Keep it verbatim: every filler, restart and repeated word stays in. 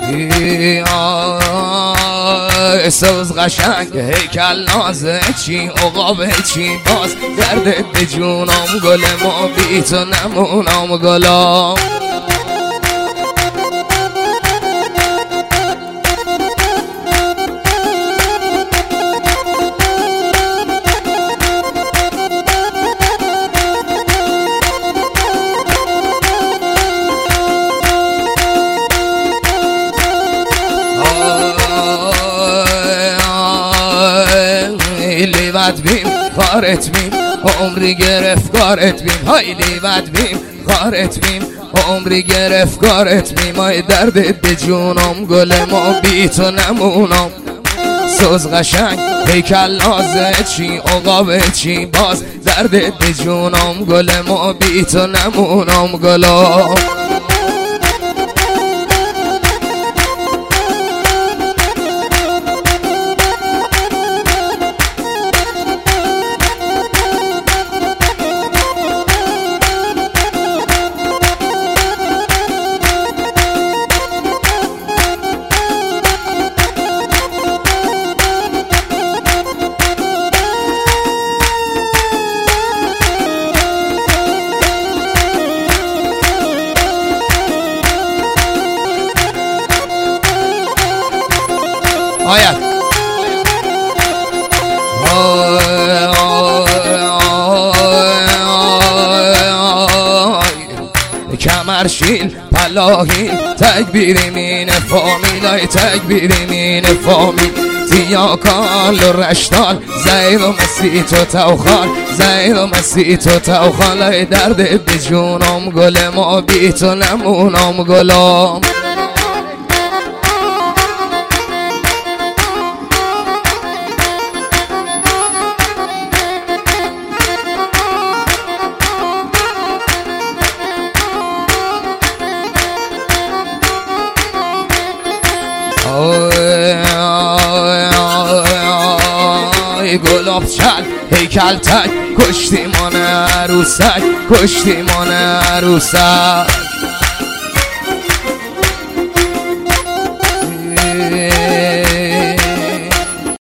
سوز قشنگ هیکل نازه چی عقاب چی باز دردت به جونم گل ما بی تو نمونم گلام لیوت بیم کارت بیم عمری گرفت کارت بیم های لیوت بیم کارت بیم عمری گرفت کارت بیم های دردت به جونم گل ما بی تو نمونم سوز قشنگ هیکل نازه چی عقاب چی باز دردت به جونم گل ما بی تو نمونم گلام آیت کمرشیل پلاهین تکبیر مین فامیلای تکبیر مین فامیل تیا کال و رشتال زیر و مسیط و توخال زیر و مسیط و توخال ای درد به جونم گل ما بی تو نمونم گلام گلاب چل هیکل تک کشتی من عروسک کشتی من عروسک